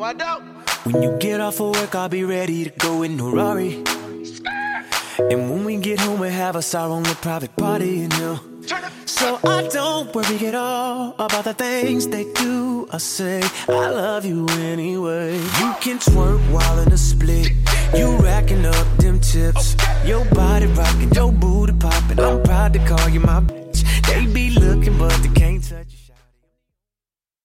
I don't. When you get off of work, I'll be ready to go in a Rari. And when we get home, we'll have us our own little private party, you know. So I don't worry at all about the things they do or say. I love you anyway. You can twerk while in a split. You racking up them tips. Your body rocking, your booty popping. I'm proud to call you my bitch. They be looking, but they can't touch you.